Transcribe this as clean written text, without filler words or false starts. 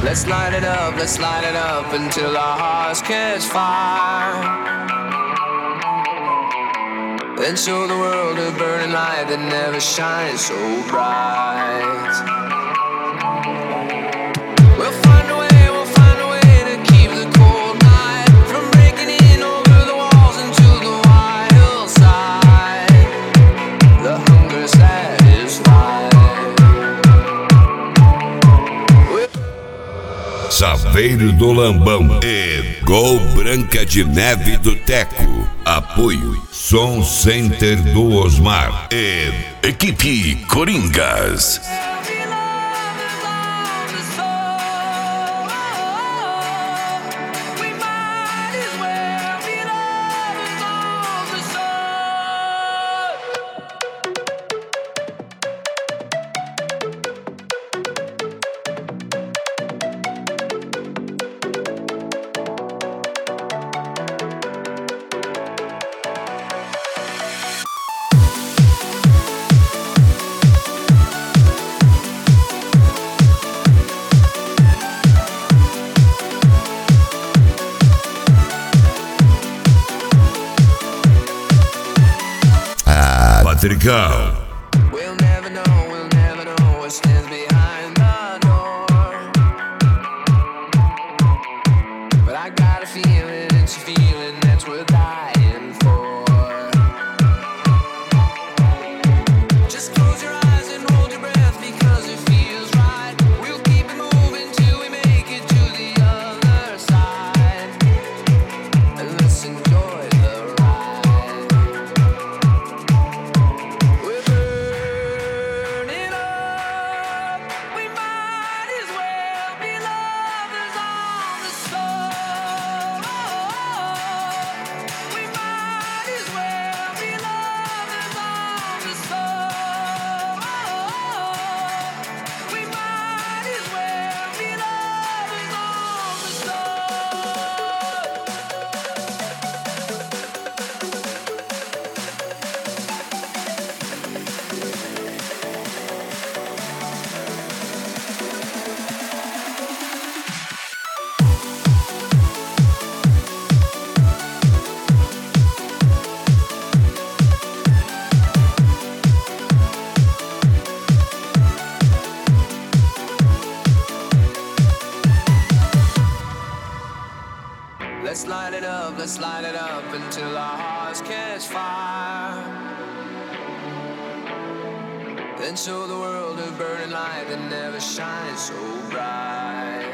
Let's light it up until our hearts catch fire. Then show the world a burning light that never shines so bright. We'll find a way to keep the cold night from breaking in over the walls into the wild side. The hunger satisfied. Saveiro do Lambão e Gol Branca de Neve do Teco. Apoio Som Center do Osmar e Equipe Coringas. Patricão. We'll never know what stands behind the door. But I got a feeling, it's a feeling that's worth dying for. Just close your eyes and hold your breath because it feels right. We'll keep it moving till we make it to the other side. And let's enjoy the ride. Let's light it up until our hearts catch fire. Then show the world a burning light that never shines so bright.